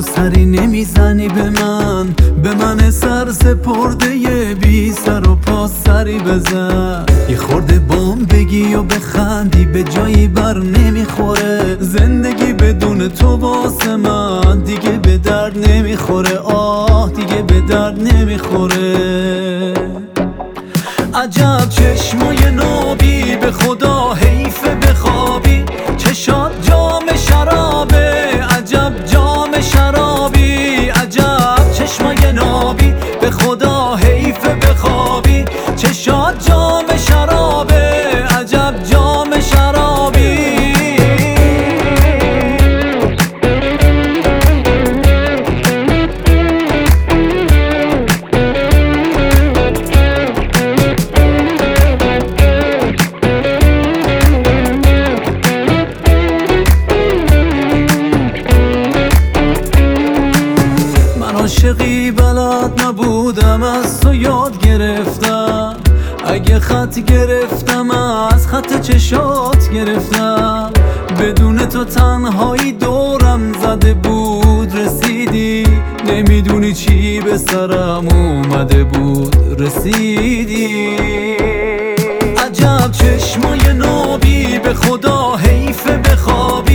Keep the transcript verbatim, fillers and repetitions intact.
سری نمیزنی به من، به من سر سپرده بی سر و پا سری بزن. یه خورده بام بگی و بخندی به جایی بر نمیخوره. زندگی بدون تو واسه من دیگه به درد نمیخوره. آه دیگه به درد نمیخوره. عجب چشمای نابی، به خدا حیفه بخوابی. چشات جام شرابه، عجب جام شرابی. عجب چشمای نابی، به خدا حیفه بخوابی. چشات جام شرابه، عجب جام شرابی. عاشقی بلد نبودم، از تو یاد گرفتم. اگه خط گرفتم از خط چشات گرفتم. بدون تو تنهایی دورم زده بود. رسیدی نمیدونی چی به سرم اومده بود. رسیدی. عجب چشمای نابی، به خدا حیفه بخوابی.